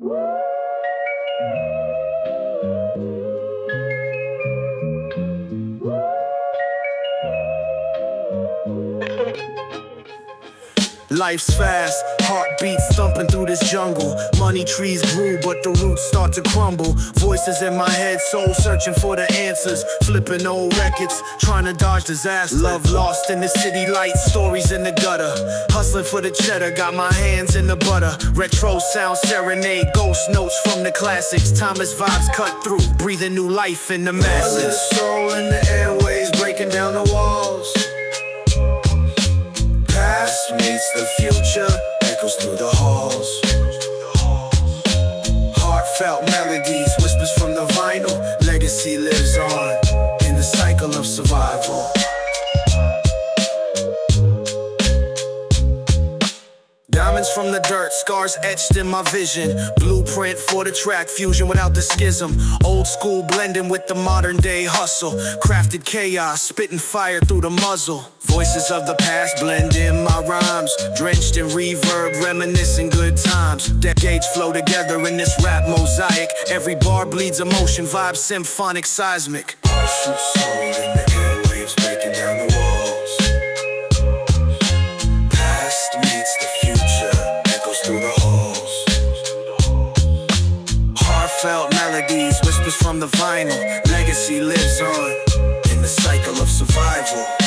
Life's fast, heartbeats thumping through this jungle. Money trees grew, but the roots start to crumble. Voices in my head, soul searching for the answers. Flipping old records, trying to dodge disaster. Love lost in the city lights, stories in the gutter. Hustling for the cheddar, got my hands in the butter. Retro sound serenade, ghost notes from the classics. Timeless vibes cut through, breathing new life in the masses. Soul in the airways, breaking down the walls. Past meets the future, echoes through the halls. Heartfelt melodies, whispers from the vinyl. Legacy lives on in the cycle of survival. Diamonds from the dirt, scars etched in my vision. Blueprint for the track, fusion without the schism. Old school blending with the modern day hustle. Crafted chaos, spitting fire through the muzzle. Voices of the past blend in my rhymes. Drenched in reverb, reminiscing good times. Decades flow together in this rap mosaic. Every bar bleeds emotion, vibes symphonic, seismic. Partial soul in the airwaves, breaking down the walls. Past meets the future, echoes through the halls. Heartfelt melodies, whispers from the vinyl. Legacy lives on in the cycle of survival.